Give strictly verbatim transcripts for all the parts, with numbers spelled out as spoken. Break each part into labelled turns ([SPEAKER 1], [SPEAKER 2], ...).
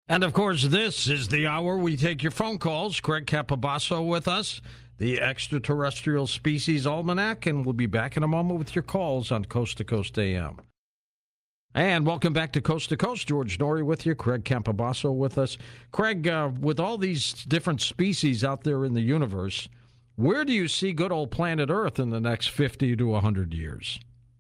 [SPEAKER 1] And of course, this is the hour we take your phone calls. Craig Capobasso with us, the Extraterrestrial Species Almanac, and we'll be back in a moment with your calls on Coast to Coast A M. And welcome back to Coast to Coast. George Noory with you, Craig Capobasso with us. Craig, uh, with all these different species out there in the universe, where do you see good old planet Earth in the next fifty to one hundred years?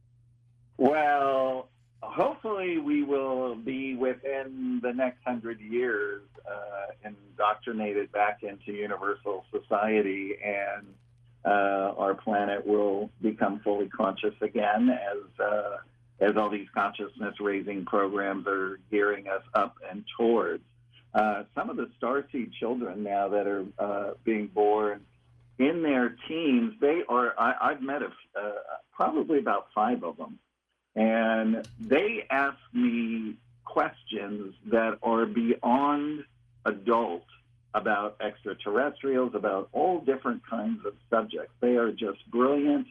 [SPEAKER 2] Well, hopefully we will be within the next hundred years uh, indoctrinated back into universal society, and uh, our planet will become fully conscious again as uh, as all these consciousness-raising programs are gearing us up and towards. Uh, some of the starseed children now that are uh, being born in their teens, they are, I, I've met a, uh, probably about five of them, and they ask me questions that are beyond adult about extraterrestrials, about all different kinds of subjects. They are just brilliant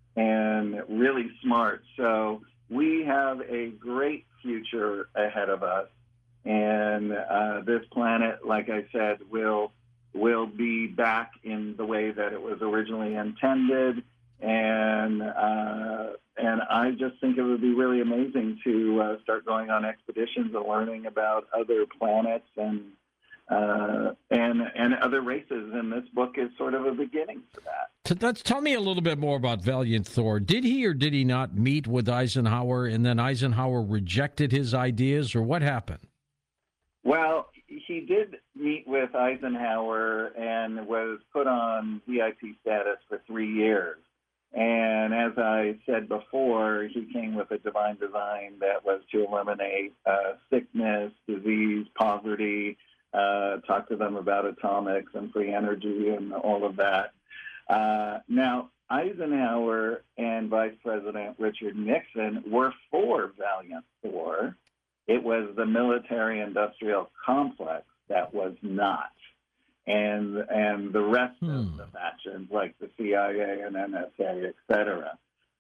[SPEAKER 2] and really smart. So we have a great future ahead of us. And uh, this planet, like I said, will will be back in the way that it was originally intended. And uh, and I just think it would be really amazing to uh, start going on expeditions and learning about other planets and uh, and and other races. And this book is sort of a beginning for that.
[SPEAKER 1] So let's tell me a little bit more about Valiant Thor. Did he or did he not meet with Eisenhower, and then Eisenhower rejected his ideas, or what happened?
[SPEAKER 2] Well, he did meet with Eisenhower and was put on V I P status for three years. And as I said before, he came with a divine design that was to eliminate uh, sickness, disease, poverty, uh, talk to them about atomics and free energy and all of that. Uh, now, Eisenhower and Vice President Richard Nixon were for Valiant Thor. It was the military-industrial complex that was not. And and the rest hmm. of the factions, like the C I A and N S A, et cetera.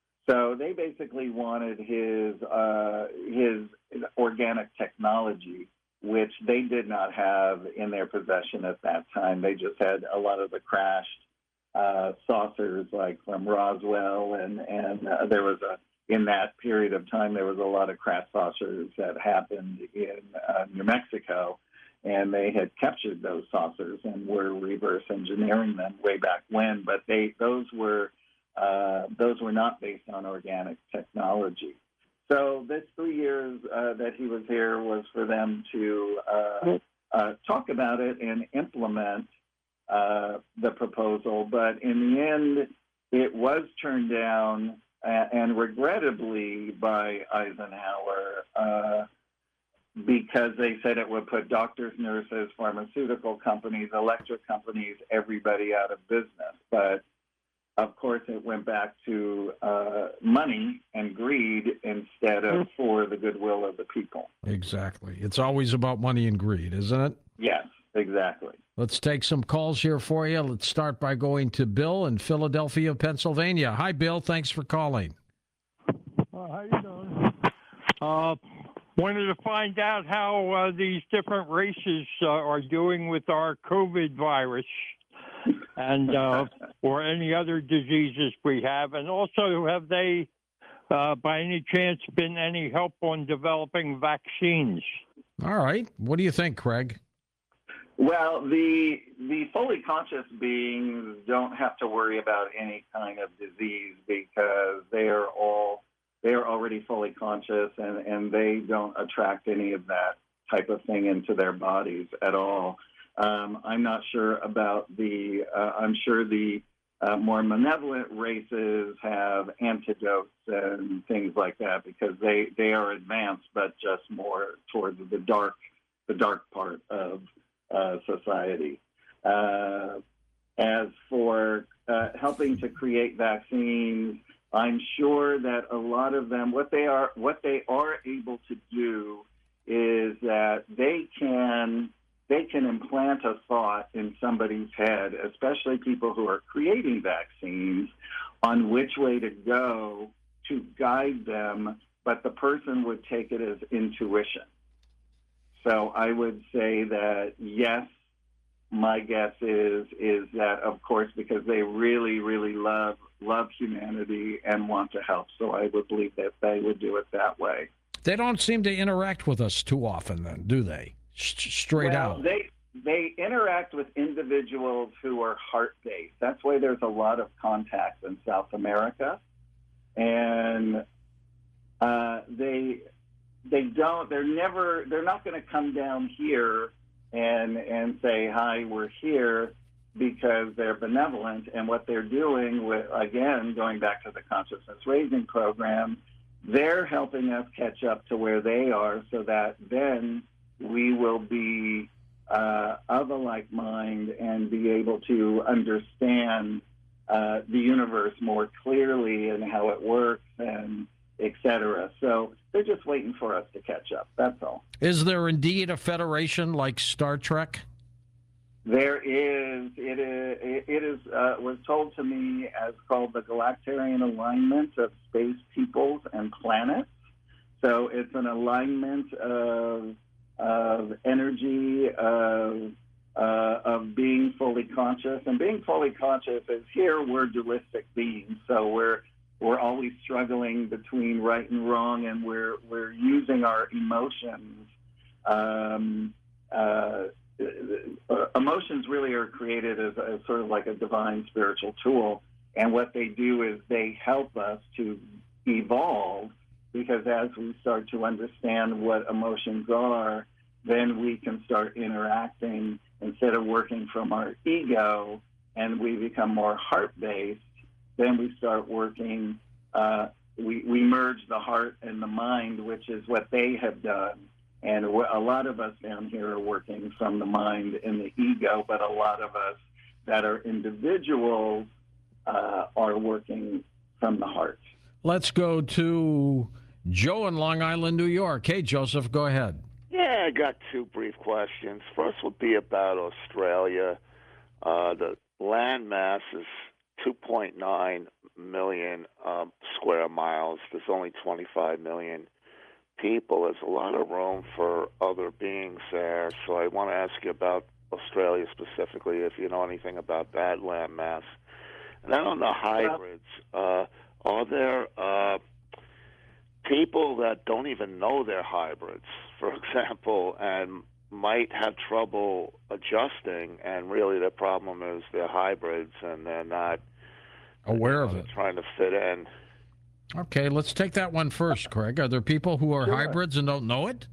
[SPEAKER 2] So they basically wanted his uh, his organic technology, which they did not have in their possession at that time. They just had a lot of the crashed uh, saucers, like from Roswell, and and uh, there was a in that period of time there was a lot of crashed saucers that happened in uh, New Mexico. And they had captured those saucers and were reverse engineering them way back when. But they those were uh, those were not based on organic technology. So this three years uh, that he was here was for them to uh, uh, talk about it and implement uh, the proposal. But in the end, it was turned down, uh, and regrettably by Eisenhower. Uh, because they said it would put doctors, nurses, pharmaceutical companies, electric companies, everybody out of business. But, of course, it went back to uh, money and greed instead of for the goodwill of the people.
[SPEAKER 1] Exactly. It's always about money and greed, isn't it?
[SPEAKER 2] Yes, exactly.
[SPEAKER 1] Let's take some calls here for you. Let's start by going to Bill in Philadelphia, Pennsylvania. Hi, Bill. Thanks for calling.
[SPEAKER 3] Uh, how you doing? Uh, Wanted to find out how uh, these different races uh, are doing with our COVID virus and uh, or any other diseases we have. And also, have they, uh, by any chance, been any help on developing vaccines?
[SPEAKER 1] All right. What do you think, Craig?
[SPEAKER 2] Well, the the fully conscious beings don't have to worry about any kind of disease because they are all They are already fully conscious, and, and they don't attract any of that type of thing into their bodies at all. Um, I'm not sure about the, uh, I'm sure the uh, more malevolent races have antidotes and things like that because they, they are advanced, but just more towards the dark, the dark part of uh, society. Uh, as for uh, helping to create vaccines, I'm sure that a lot of them, what they are, what they are able to do is that they can they can implant a thought in somebody's head, especially people who are creating vaccines, on which way to go to guide them, but the person would take it as intuition. So I would say that yes, my guess is is that, of course, because they really, really love love humanity and want to help. So I would believe that they would do it that way.
[SPEAKER 1] They don't seem to interact with us too often, then, do they? S- straight
[SPEAKER 2] well,
[SPEAKER 1] out.
[SPEAKER 2] They they interact with individuals who are heart-based. That's why there's a lot of contacts in South America, and uh, they they don't. They're never. They're not going to come down here and and say, hi, we're here, because they're benevolent. And what they're doing, with, again, going back to the consciousness raising program, they're helping us catch up to where they are, so that then we will be uh, of a like mind and be able to understand uh, the universe more clearly and how it works, and et cetera. So they're just waiting for us to catch up. That's all.
[SPEAKER 1] Is there indeed a federation like Star Trek?
[SPEAKER 2] There is. It is. It is. Uh, was told to me as called the Galactarian Alignment of Space Peoples and Planets. So it's an alignment of of energy, of uh, of being fully conscious, and being fully conscious is here. We're dualistic beings, so we're we're always struggling between right and wrong, and we're we're using our emotions. Um, uh, emotions really are created as, as sort of like a divine spiritual tool, and what they do is they help us to evolve, because as we start to understand what emotions are, then we can start interacting instead of working from our ego, and we become more heart-based. Then we start working, uh, we, we merge the heart and the mind, which is what they have done. And a lot of us down here are working from the mind and the ego, but a lot of us that are individuals uh, are working from the heart.
[SPEAKER 1] Let's go to Joe in Long Island, New York. Hey, Joseph, go ahead.
[SPEAKER 4] Yeah, I got two brief questions. First will be about Australia. Uh, the land mass is two point nine million um, square miles. There's only twenty-five million people. There's a lot of room for other beings there. So I want to ask you about Australia specifically, if you know anything about that land mass. And then on the hybrids, uh, are there uh, people that don't even know they're hybrids, for example, and might have trouble adjusting, and really the problem is they're hybrids and they're not
[SPEAKER 1] aware
[SPEAKER 4] you know,
[SPEAKER 1] of it,
[SPEAKER 4] trying to fit in?
[SPEAKER 1] Okay, let's take that one first, Craig. Are there people who are
[SPEAKER 2] Sure.
[SPEAKER 1] hybrids and don't know it?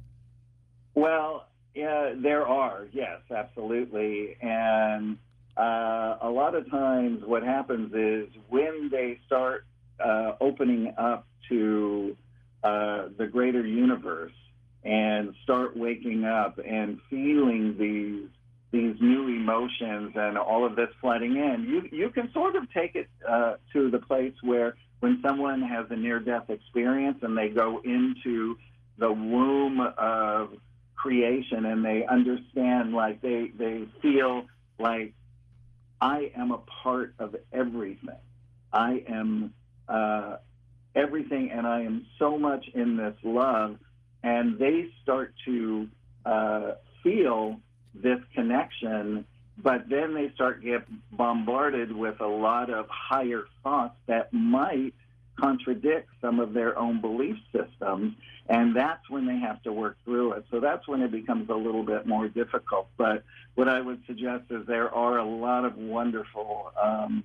[SPEAKER 2] Well, yeah, there are, yes, absolutely. And uh, a lot of times what happens is when they start uh, opening up to uh, the greater universe and start waking up and feeling these these new emotions and all of this flooding in, you, you can sort of take it uh, to the place where when someone has a near-death experience and they go into the womb of creation and they understand, like they, they feel like, I am a part of everything. I am uh, everything, and I am so much in this love. And they start to uh, feel this connection, but then they start get bombarded with a lot of higher thoughts that might contradict some of their own belief systems, and that's when they have to work through it. So that's when it becomes a little bit more difficult. But what I would suggest is there are a lot of wonderful um,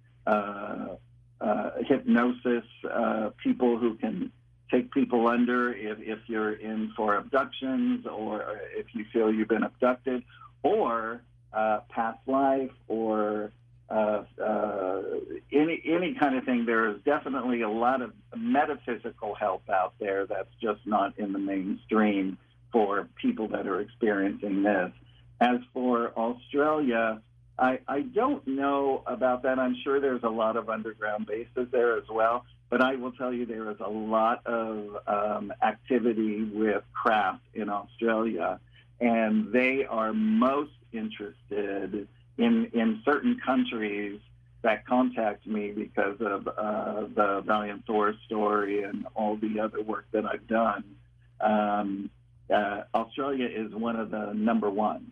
[SPEAKER 2] uh, uh, hypnosis uh, people who can take people under if, if you're in for abductions, or if you feel you've been abducted, or uh, past life, or uh, uh, any any kind of thing. There is definitely a lot of metaphysical help out there that's just not in the mainstream for people that are experiencing this. As for Australia, I, I don't know about that. I'm sure there's a lot of underground bases there as well. But I will tell you there is a lot of um, activity with craft in Australia, and they are most interested in in certain countries that contact me because of uh, the Valiant Thor story and all the other work that I've done. Um, uh, Australia is one of the number one.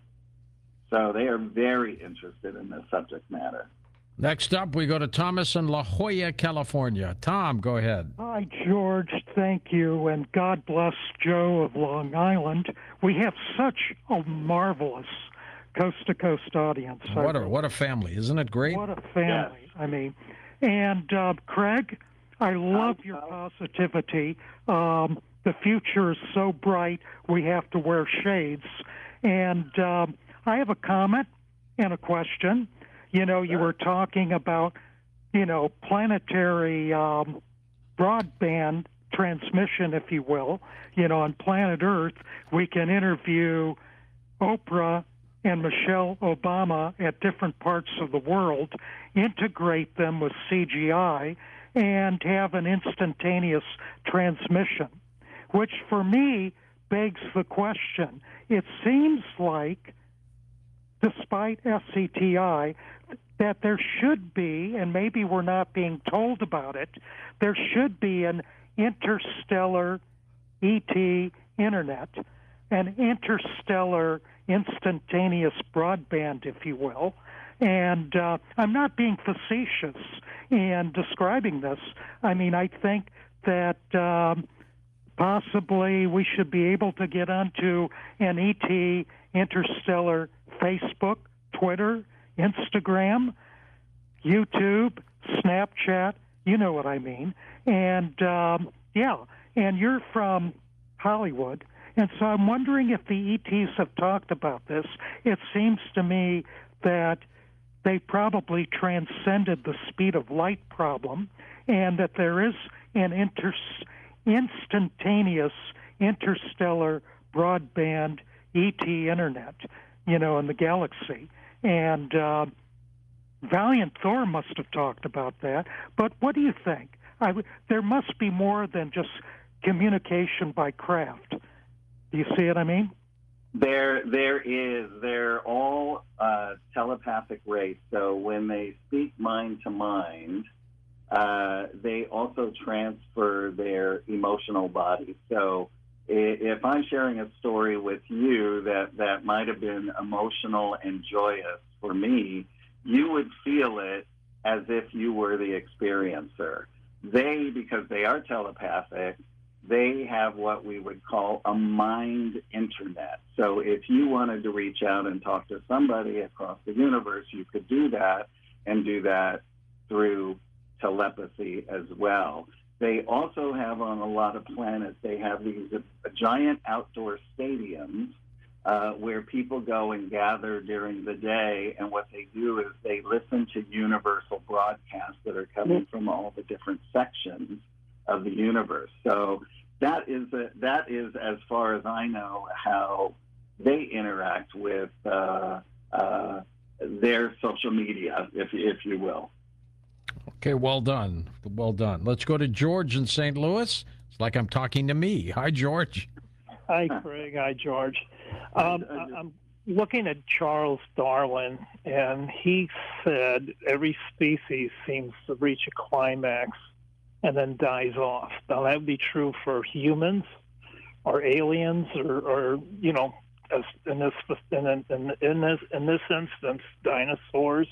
[SPEAKER 2] So they are very interested in this subject matter.
[SPEAKER 1] Next up, we go to Thomas in La Jolla, California. Tom, go ahead.
[SPEAKER 5] Hi, George. Thank you. And God bless Joe of Long Island. We have such a marvelous coast-to-coast audience.
[SPEAKER 1] What a, what a family. Isn't it great?
[SPEAKER 5] What a family. Yes. I mean, and uh, Craig, I love your positivity. Um, the future is so bright, we have to wear shades. And um, I have a comment and a question. You know, you were talking about, you know, planetary um, broadband transmission, if you will. You know, on planet Earth, we can interview Oprah and Michelle Obama at different parts of the world, integrate them with C G I, and have an instantaneous transmission, which for me begs the question. It seems like, despite S C T I, that there should be, and maybe we're not being told about it, there should be an interstellar E T internet, an interstellar instantaneous broadband, if you will. And uh, I'm not being facetious in describing this. I mean, I think that um, possibly we should be able to get onto an E T interstellar Facebook, Twitter, Instagram, YouTube, Snapchat, you know what I mean. And, um, yeah, and you're from Hollywood, and so I'm wondering if the E Ts have talked about this. It seems to me that they probably transcended the speed of light problem, and that there is an inter- instantaneous interstellar broadband E T internet, you know, in the galaxy. And uh, Valiant Thor must have talked about that. But what do you think? I w- there must be more than just communication by craft. Do you see what I mean?
[SPEAKER 2] There, there is. They're all uh, telepathic race. So when they speak mind to mind, uh, they also transfer their emotional body. So if I'm sharing a story with you that, that might have been emotional and joyous for me, you would feel it as if you were the experiencer. They, because they are telepathic, they have what we would call a mind internet. So if you wanted to reach out and talk to somebody across the universe, you could do that and do that through telepathy as well. They also have on a lot of planets, they have these uh, giant outdoor stadiums uh, where people go and gather during the day, and what they do is they listen to universal broadcasts that are coming from all the different sections of the universe. So that is, a, that is as far as I know, how they interact with uh, uh, their social media, if, if you will.
[SPEAKER 1] Okay, well done. Well done. Let's go to George in Saint Louis. It's like I'm talking to me. Hi, George.
[SPEAKER 6] Hi, Craig. Hi, George. Um, I'm looking at Charles Darwin, and he said every species seems to reach a climax and then dies off. Now, that would be true for humans or aliens or, or you know, as in this in, in, in this in this instance, dinosaurs.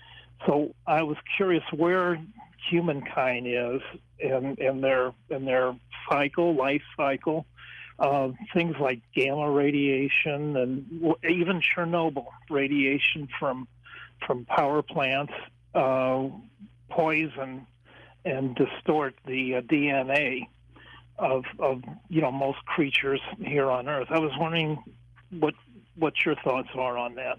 [SPEAKER 6] So I was curious where humankind is in, in their in their cycle, life cycle. Uh, things like gamma radiation and even Chernobyl radiation from from power plants uh, poison and distort the uh, D N A of of you know most creatures here on Earth. I was wondering what what your thoughts are on that.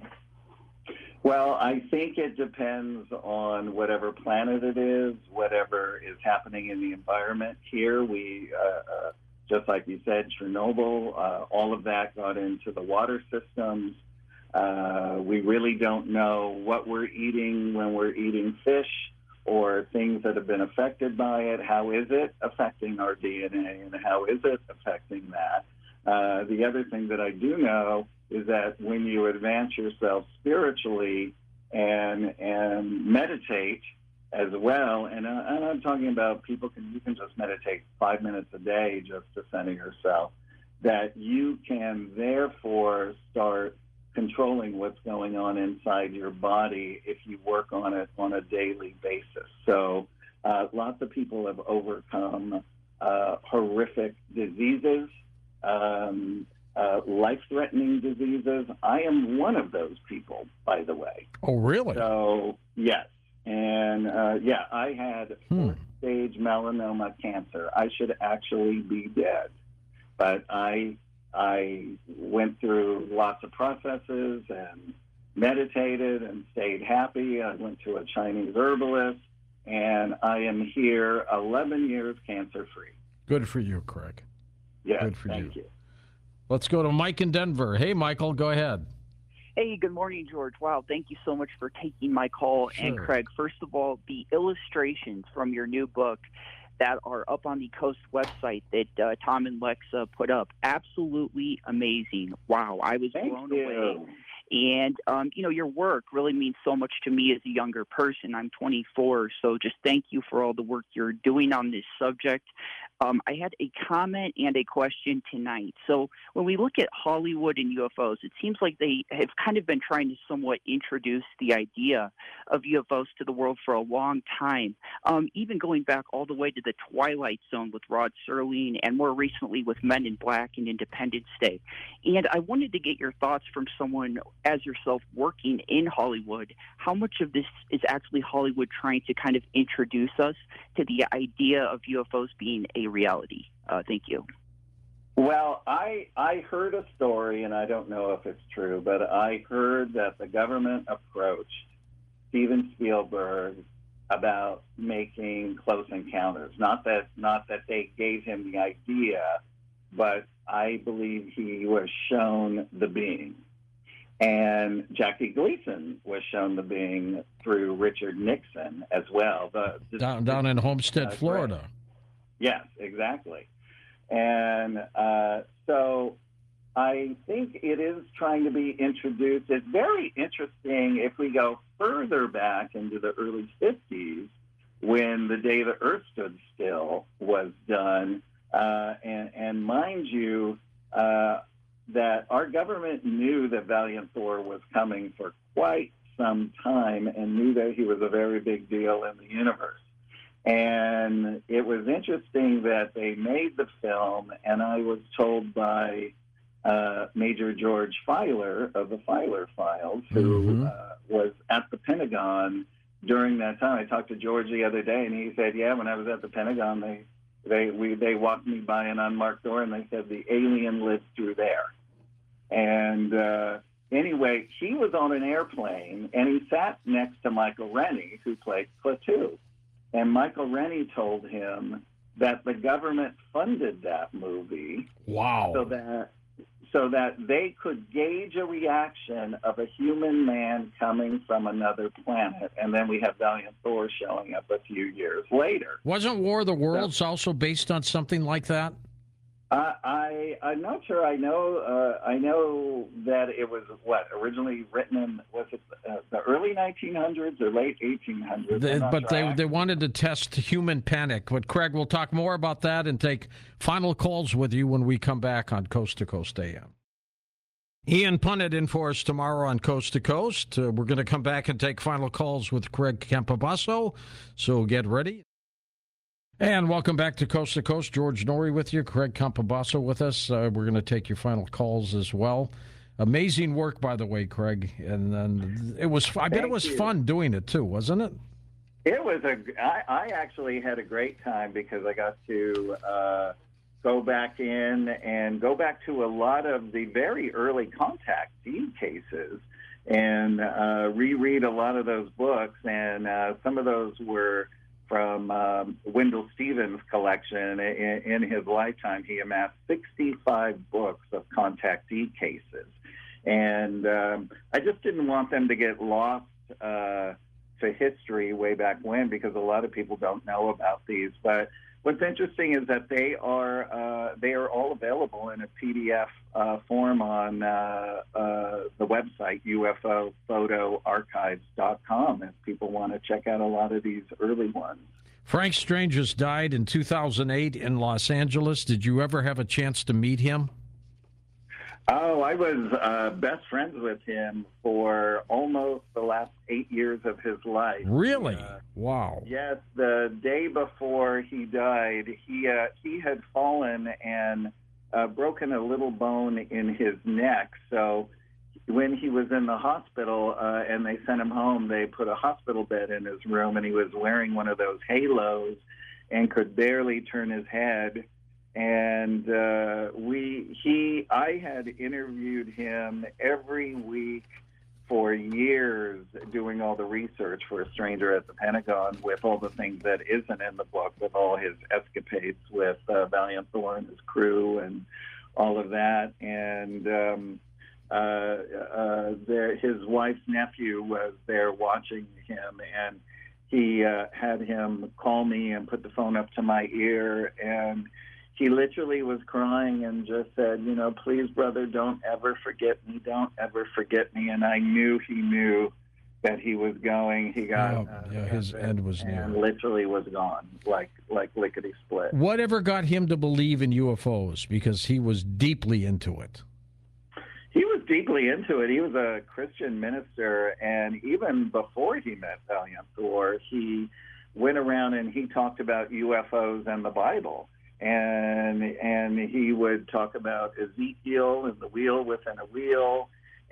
[SPEAKER 2] Well, I think it depends on whatever planet it is, whatever is happening in the environment. Here, we, uh, uh, just like you said, Chernobyl, uh, all of that got into the water systems. Uh, we really don't know what we're eating when we're eating fish or things that have been affected by it. How is it affecting our D N A, and how is it affecting that? Uh, the other thing that I do know is that when you advance yourself spiritually and and meditate as well, and, uh, and I'm talking about people can you can just meditate five minutes a day just to center yourself. that you can therefore start controlling what's going on inside your body if you work on it on a daily basis. So uh, lots of people have overcome uh, horrific diseases, um, uh, life-threatening diseases. I am one of those people, by the way.
[SPEAKER 1] Oh, really?
[SPEAKER 2] So, yes. And, uh, yeah, I had
[SPEAKER 1] Hmm.
[SPEAKER 2] fourth-stage melanoma cancer. I should actually be dead. But I I went through lots of processes and meditated and stayed happy. I went to a Chinese herbalist, and I am here eleven years cancer-free.
[SPEAKER 1] Good for you, Craig.
[SPEAKER 2] Yes,
[SPEAKER 1] Good for
[SPEAKER 2] thank
[SPEAKER 1] you.
[SPEAKER 2] you.
[SPEAKER 1] Let's go to Mike in Denver. Hey, Michael, go ahead.
[SPEAKER 7] Hey, good morning, George. Wow, thank you so much for taking my call.
[SPEAKER 1] Sure.
[SPEAKER 7] And Craig, first of all, the illustrations from your new book that are up on the Coast website that uh, Tom and Lex uh, put up, absolutely amazing. Wow, I was
[SPEAKER 2] Thank
[SPEAKER 7] blown
[SPEAKER 2] you.
[SPEAKER 7] away. And, um, you know, your work really means so much to me as a younger person. I'm twenty-four, so just thank you for all the work you're doing on this subject. Um, I had a comment and a question tonight. So when we look at Hollywood and U F Os, it seems like they have kind of been trying to somewhat introduce the idea of U F Os to the world for a long time, um, even going back all the way to the Twilight Zone with Rod Serling and more recently with Men in Black and Independence Day. And I wanted to get your thoughts from someone as yourself working in Hollywood. How much of this is actually Hollywood trying to kind of introduce us to the idea of U F Os being a reality? Uh, thank you.
[SPEAKER 2] Well, I I heard a story, and I don't know if it's true, but I heard that the government approached Steven Spielberg about making Close Encounters. Not that not that they gave him the idea, but I believe he was shown The Being. And Jackie Gleason was shown The Being through Richard Nixon as well. The, the,
[SPEAKER 1] Down, down in Homestead,
[SPEAKER 2] uh,
[SPEAKER 1] Florida.
[SPEAKER 2] Right. Yes, exactly. And uh, so I think it is trying to be introduced. It's very interesting if we go further back into the early fifties when The Day the Earth Stood Still was done. Uh, and, and mind you, uh, that our government knew that Valiant Thor was coming for quite some time and knew that he was a very big deal in the universe. And it was interesting that they made the film, and I was told by uh, Major George Filer of the Filer Files, who
[SPEAKER 1] Mhm.
[SPEAKER 2] uh, was at the Pentagon during that time. I talked to George the other day, and he said, yeah, when I was at the Pentagon, they They we they walked me by an unmarked door, and they said the alien lived through there. And uh, anyway, he was on an airplane, and he sat next to Michael Rennie, who played Klaatu. And Michael Rennie told him that the government funded that movie
[SPEAKER 1] Wow.
[SPEAKER 2] so that so that they could gauge a reaction of a human man coming from another planet. And then we have Valiant Thor showing up a few years later.
[SPEAKER 1] Wasn't War of the Worlds also based on something like that?
[SPEAKER 2] Uh, I I'm not sure. I know uh, I know that it was what originally written in was it uh, the early nineteen hundreds or late eighteen hundreds.
[SPEAKER 1] They,
[SPEAKER 2] I'm not
[SPEAKER 1] but
[SPEAKER 2] sure.
[SPEAKER 1] they
[SPEAKER 2] I-
[SPEAKER 1] they wanted to test human panic. But Craig, we'll talk more about that and take final calls with you when we come back on Coast to Coast A M. Ian Punnett in for us tomorrow on Coast to Coast. Uh, we're going to come back and take final calls with Craig Campobasso, so get ready. And welcome back to Coast to Coast. George Norrie with you, Craig Campobasso with us. Uh, we're going to take your final calls as well. Amazing work, by the way, Craig. And then it was, I bet
[SPEAKER 2] Thank
[SPEAKER 1] it was
[SPEAKER 2] you.
[SPEAKER 1] fun doing it too, wasn't it?
[SPEAKER 2] It was a. I, I actually had a great time because I got to uh, go back in and go back to a lot of the very early contact seed cases and uh, reread a lot of those books. And uh, some of those were from um, Wendell Stevens' collection. In, in his lifetime, he amassed sixty-five books of contact seed cases. And um, I just didn't want them to get lost uh, to history way back when, because a lot of people don't know about these. But what's interesting is that they are uh, they are all available in a P D F uh, form on uh, uh, the website U F O photo archives dot com if people want to check out a lot of these early ones.
[SPEAKER 1] Frank Stranges died in two thousand eight in Los Angeles. Did you ever have a chance to meet him?
[SPEAKER 2] Oh, I was uh, best friends with him for almost the last eight years of his life.
[SPEAKER 1] Really?
[SPEAKER 2] Uh,
[SPEAKER 1] Wow.
[SPEAKER 2] Yes, the day before he died, he uh, he had fallen and uh, broken a little bone in his neck. So when he was in the hospital uh, and they sent him home, they put a hospital bed in his room, and he was wearing one of those halos and could barely turn his head. And uh, we he I had interviewed him every week for years, doing all the research for A Stranger at the Pentagon, with all the things that isn't in the book, with all his escapades with uh, Valiant Thor and his crew and all of that. And um, uh, uh, there, his wife's nephew was there watching him, and he uh, had him call me and put the phone up to my ear, and he literally was crying and just said, you know, please, brother, don't ever forget me. Don't ever forget me. And I knew he knew that he was going. He got,
[SPEAKER 1] Yeah,
[SPEAKER 2] uh,
[SPEAKER 1] yeah, his end was near.
[SPEAKER 2] and literally was gone, like like lickety split.
[SPEAKER 1] Whatever got him to believe in U F Os? Because he was deeply into it.
[SPEAKER 2] He was deeply into it. He was a Christian minister, and even before he met Valiant Thor, he went around and he talked about U F Os and the Bible. And and he would talk about Ezekiel and the wheel within a wheel.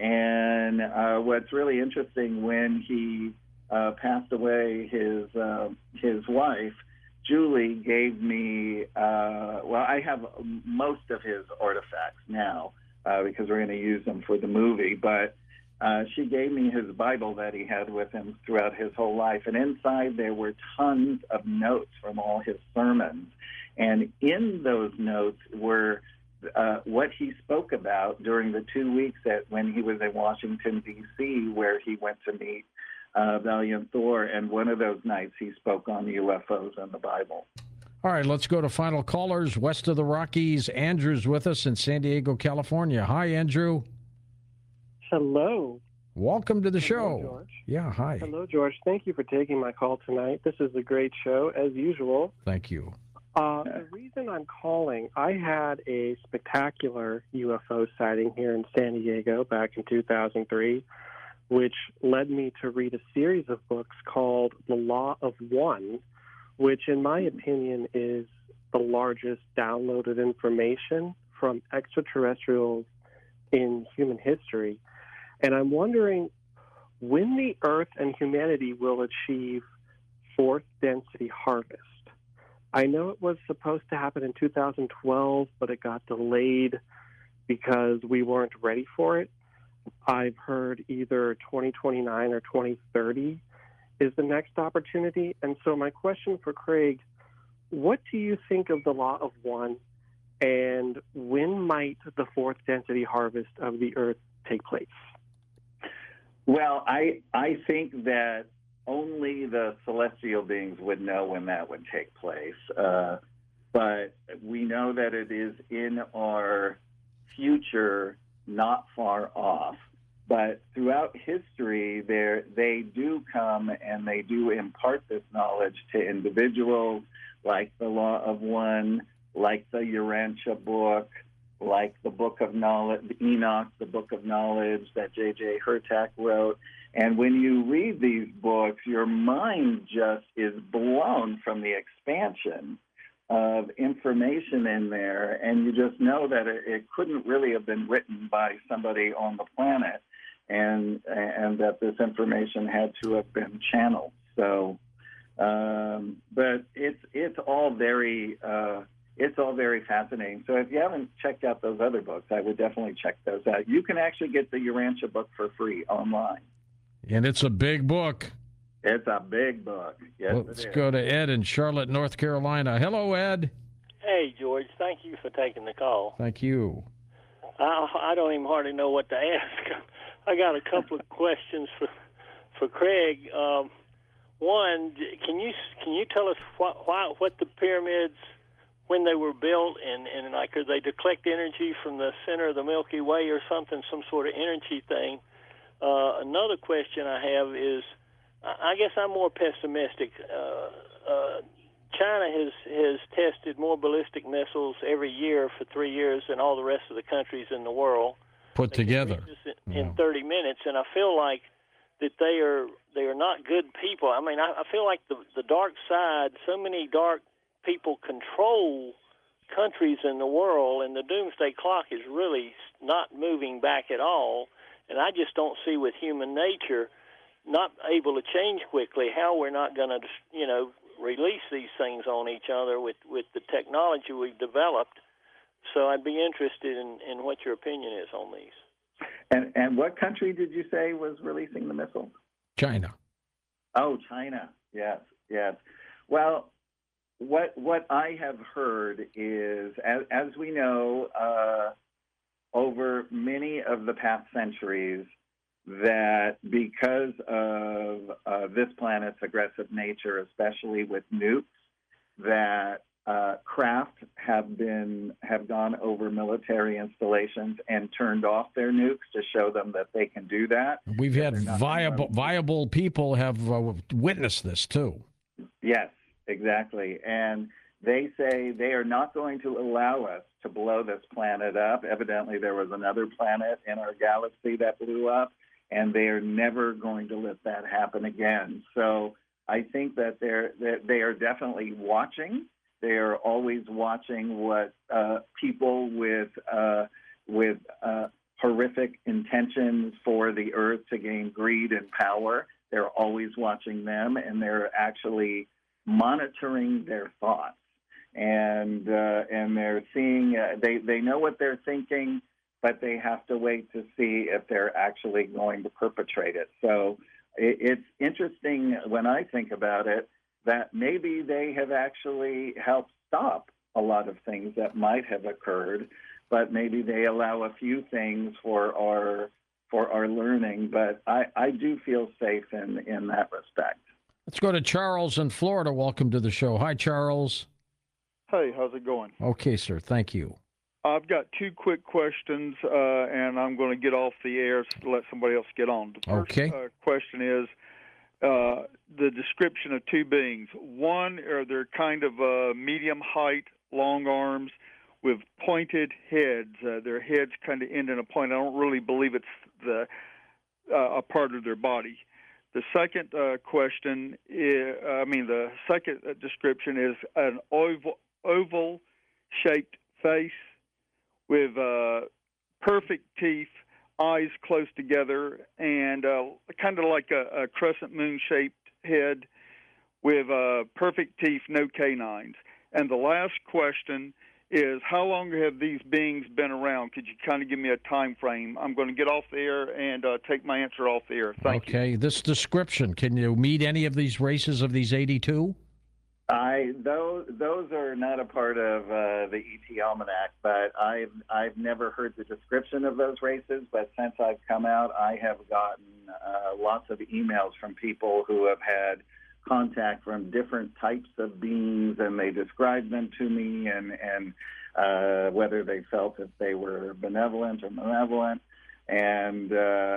[SPEAKER 2] And uh, what's really interesting, when he uh, passed away, his uh, his wife, Julie, gave me, uh, well, I have most of his artifacts now uh, because we're going to use them for the movie. But uh, she gave me his Bible that he had with him throughout his whole life. And inside there were tons of notes from all his sermons. And in those notes were uh, what he spoke about during the two weeks that when he was in Washington, D C, where he went to meet uh, Valiant Thor. And one of those nights he spoke on U F Os and the Bible.
[SPEAKER 1] All right, let's go to final callers west of the Rockies. Andrew's with us in San Diego, California. Hi, Andrew.
[SPEAKER 8] Hello.
[SPEAKER 1] Welcome to the
[SPEAKER 8] Hello,
[SPEAKER 1] show.
[SPEAKER 8] George.
[SPEAKER 1] Yeah, hi.
[SPEAKER 8] Hello, George. Thank you for taking my call tonight. This is a great show, as usual.
[SPEAKER 1] Thank you.
[SPEAKER 8] Uh, the reason I'm calling, I had a spectacular U F O sighting here in San Diego back in two thousand three, which led me to read a series of books called The Law of One, which in my opinion is the largest downloaded information from extraterrestrials in human history. And I'm wondering when the Earth and humanity will achieve fourth density harvest. I know it was supposed to happen in two thousand twelve, but it got delayed because we weren't ready for it. I've heard either twenty twenty-nine or twenty thirty is the next opportunity. And so my question for Craig, what do you think of the Law of One, and when might the fourth density harvest of the Earth take place?
[SPEAKER 2] Well, I I think that only the celestial beings would know when that would take place. Uh, but we know that it is in our future, not far off. But throughout history, there they do come and they do impart this knowledge to individuals, like the Law of One, like the Urantia book, like the Book of Knowledge, Enoch, the Book of Knowledge that J J Hurtak wrote. And when you read these books, your mind just is blown from the expansion of information in there, and you just know that it, it couldn't really have been written by somebody on the planet, and and that this information had to have been channeled. So, um, but it's it's all very uh, it's all very fascinating. So if you haven't checked out those other books, I would definitely check those out. You can actually get the Urantia book for free online.
[SPEAKER 1] And it's a big book.
[SPEAKER 2] It's a big book. Yes,
[SPEAKER 1] Well,
[SPEAKER 2] it
[SPEAKER 1] let's
[SPEAKER 2] is.
[SPEAKER 1] go to Ed in Charlotte, North Carolina. Hello, Ed.
[SPEAKER 9] Hey, George. Thank you for taking the call.
[SPEAKER 1] Thank you.
[SPEAKER 9] I, I don't even hardly know what to ask. I got a couple of questions for for Craig. Um, one, can you can you tell us what why, what the pyramids, when they were built, and, and like are they to collect energy from the center of the Milky Way or something, some sort of energy thing? Uh, another question I have is, I guess I'm more pessimistic. Uh, uh, China has has tested more ballistic missiles every year for three years than all the rest of the countries in the world
[SPEAKER 1] put together
[SPEAKER 9] in, in thirty minutes, and I feel like that they are they are not good people. I mean, I, I feel like the the dark side. So many dark people control countries in the world, and the doomsday clock is really not moving back at all. And I just don't see with human nature not able to change quickly how we're not going to, you know, release these things on each other with, with the technology we've developed. So I'd be interested in, in what your opinion is on these.
[SPEAKER 2] And and what country did you say was releasing the missiles?
[SPEAKER 1] China.
[SPEAKER 2] Oh, China. Yes, yes. Well, what what I have heard is, as, as we know, uh, over many of the past centuries, that because of uh, this planet's aggressive nature, especially with nukes, that uh, craft have been have gone over military installations and turned off their nukes to show them that they can do that.
[SPEAKER 1] We've had viable viable people have uh, witnessed this too.
[SPEAKER 2] Yes, exactly. And they say they are not going to allow us to blow this planet up. Evidently, there was another planet in our galaxy that blew up, and they are never going to let that happen again. So I think that they're that they are definitely watching. They are always watching what uh, people with uh, with uh, horrific intentions for the Earth to gain greed and power. They're always watching them, and they're actually monitoring their thoughts. And uh, and they're seeing. Uh, they they know what they're thinking, but they have to wait to see if they're actually going to perpetrate it. So it, it's interesting when I think about it that maybe they have actually helped stop a lot of things that might have occurred, but maybe they allow a few things for our for our learning. But I, I do feel safe in, in that respect.
[SPEAKER 1] Let's go to Charles in Florida. Welcome to the show. Hi, Charles.
[SPEAKER 10] Hey, how's it going?
[SPEAKER 1] Okay, sir. Thank you.
[SPEAKER 10] I've got two quick questions, uh, and I'm going to get off the air to let somebody else get on. The first
[SPEAKER 1] okay.
[SPEAKER 10] uh, question is uh, the description of two beings. One, are they're kind of uh, medium height, long arms with pointed heads. Uh, their heads kind of end in a point. I don't really believe it's the uh, a part of their body. The second uh, question, is, I mean, the second description is an oval, oval-shaped face with uh, perfect teeth, eyes close together, and uh, kind of like a, a crescent moon-shaped head with uh, perfect teeth, no canines. And the last question is, how long have these beings been around? Could you kind of give me a time frame? I'm going to get off the air and uh, take my answer off the air. Thank
[SPEAKER 1] okay. you. Okay, this description, can you meet any of these races of these eighty-two?
[SPEAKER 2] I those those are not a part of uh, the E T Almanac, but I've I've never heard the description of those races. But since I've come out, I have gotten uh, lots of emails from people who have had contact from different types of beings, and they described them to me, and and uh, whether they felt that they were benevolent or malevolent, and. Uh,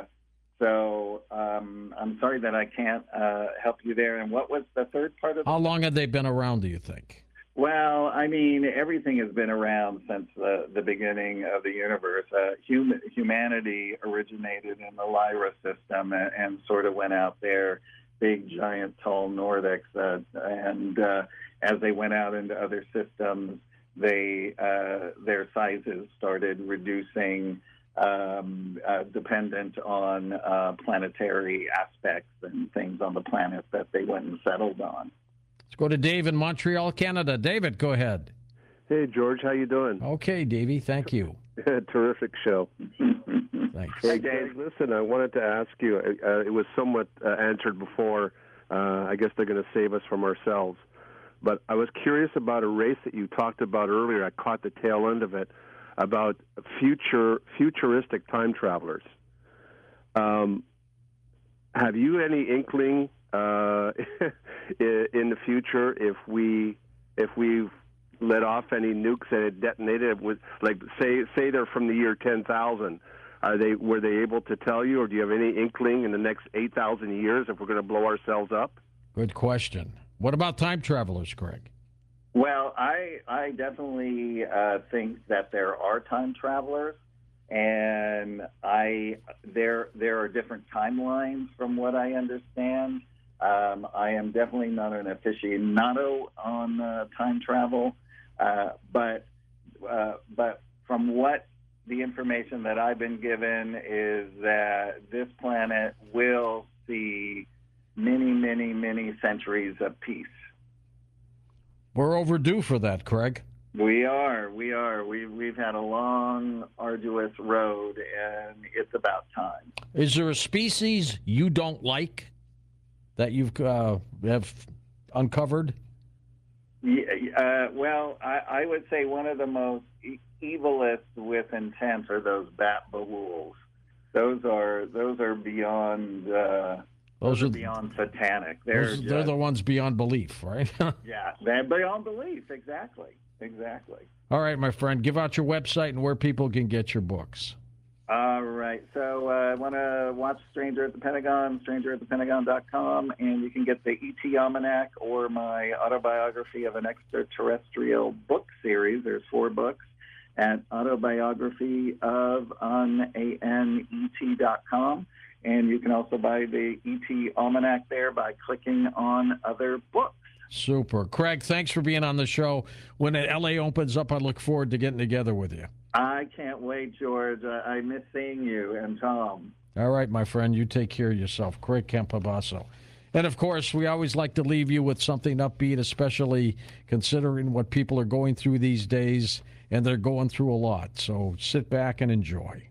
[SPEAKER 2] So um, I'm sorry that I can't uh, help you there. And what was the third part of?
[SPEAKER 1] How long have they been around, do you think?
[SPEAKER 2] Well, I mean, everything has been around since the, the beginning of the universe. Uh, hum- humanity originated in the Lyra system and, and sort of went out there, big, giant, tall Nordics. Uh, and uh, as they went out into other systems, they uh, their sizes started reducing. Um, uh, dependent on uh, planetary aspects and things on the planet that they went and settled on.
[SPEAKER 1] Let's go to Dave in Montreal, Canada. David, go ahead.
[SPEAKER 11] Hey, George, how you doing?
[SPEAKER 1] Okay, Davey, thank you.
[SPEAKER 11] Terrific show.
[SPEAKER 1] Thanks.
[SPEAKER 11] Hey, Dave, listen, I wanted to ask you, uh, it was somewhat uh, answered before. Uh, I guess they're going to save us from ourselves. But I was curious about a race that you talked about earlier. I caught the tail end of it. About future futuristic time travelers. Um, have you any inkling uh, in the future if we if we let off any nukes and it detonated with, like, say say they're from the year ten thousand? Are they were they able to tell you, or do you have any inkling in the next eight thousand years if we're going to blow ourselves up?
[SPEAKER 1] Good question. What about time travelers, Greg?
[SPEAKER 2] Well, I I definitely uh, think that there are time travelers, and I there there are different timelines from what I understand. Um, I am definitely not an aficionado on uh, time travel, uh, but uh, but from what the information that I've been given is that this planet will see many, many, many centuries of peace.
[SPEAKER 1] We're overdue for that, Craig.
[SPEAKER 2] We are, we are. We, we've had a long, arduous road, and it's about time.
[SPEAKER 1] Is there a species you don't like that you've uh, have uncovered?
[SPEAKER 2] Yeah, uh, well, I, I would say one of the most e- evilest with intent are those bat bawuls. Those are those are beyond uh, those, those are beyond satanic. They're
[SPEAKER 1] those,
[SPEAKER 2] just,
[SPEAKER 1] they're the ones beyond belief, right?
[SPEAKER 2] Yeah, they're beyond belief. Exactly, exactly.
[SPEAKER 1] All right, my friend, give out your website and where people can get your books.
[SPEAKER 2] All right. So I uh, want to watch Stranger at the Pentagon, stranger at the pentagon dot com, and you can get the E T Almanac or my autobiography of an extraterrestrial book series. There's four books at autobiography of an A N E T dot com. And you can also buy the E T Almanac there by clicking on other books.
[SPEAKER 1] Super. Craig, thanks for being on the show. When L A opens up, I look forward to getting together with you.
[SPEAKER 2] I can't wait, George. I, I miss seeing you and Tom.
[SPEAKER 1] All right, my friend. You take care of yourself. Craig Campobasso. And, of course, we always like to leave you with something upbeat, especially considering what people are going through these days, and they're going through a lot. So sit back and enjoy.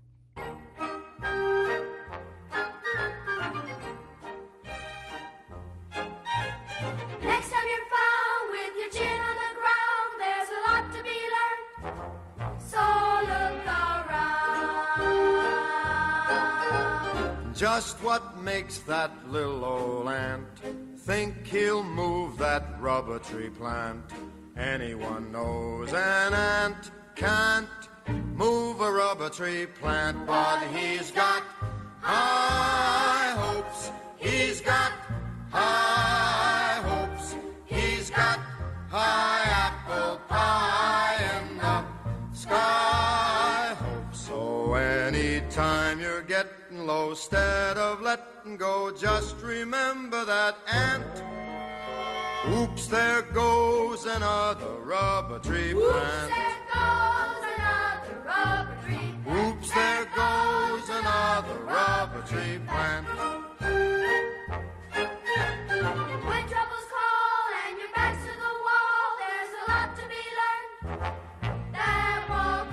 [SPEAKER 12] Just what makes that little old ant think he'll move that rubber tree plant? Anyone knows an ant can't move a rubber tree plant, but he's got high hopes, he's got high hopes, he's got high apple pie in the sky hopes. So anytime you're getting low, instead of letting go, just remember that ant. Oops, there goes another rubber tree plant. Oops, there goes another rubber tree plant.
[SPEAKER 13] When troubles call and your back's to the wall, there's a lot to be learned. That wall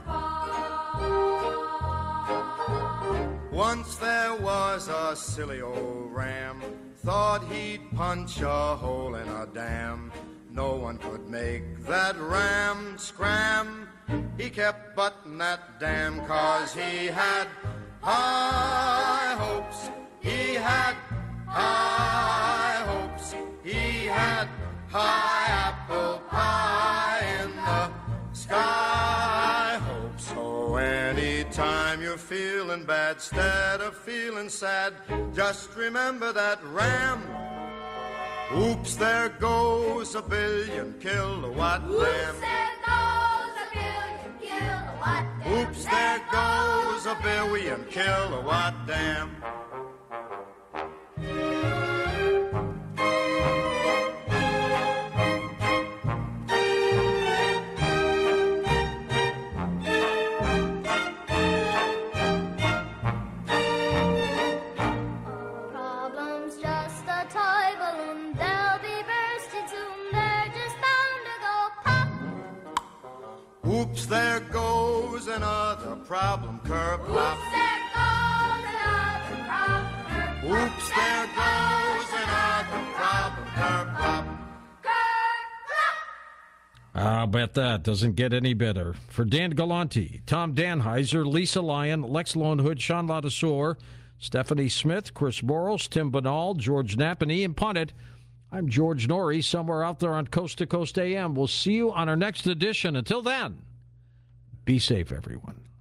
[SPEAKER 13] could fall.
[SPEAKER 12] Once there was a silly old ram, thought he'd punch a hole in a dam. No one could make that ram scram. He kept butting that dam 'cause he had high hopes. He had high hopes. He had high apple pie in the sky hopes. So anytime you're feeling bad, instead of feeling sad, just remember that ram. Oops, there goes a billion kilowatt dam.
[SPEAKER 13] Oops, there goes a billion kilowatt dam.
[SPEAKER 12] Oops, there goes a billion kilowatt dam. Oops, there goes another problem curb pop.
[SPEAKER 13] Oops, there goes another problem curb pop.
[SPEAKER 12] Oops, there goes another problem curb pop.
[SPEAKER 1] I'll bet that doesn't get any better. For Dan Galante, Tom Danheiser, Lisa Lyon, Lex Lonehood, Sean Ladouceur, Stephanie Smith, Chris Boros, Tim Banal, George Knapp, and Ian Punnett, I'm George Norrie, somewhere out there on Coast to Coast A M. We'll see you on our next edition. Until then, be safe, everyone.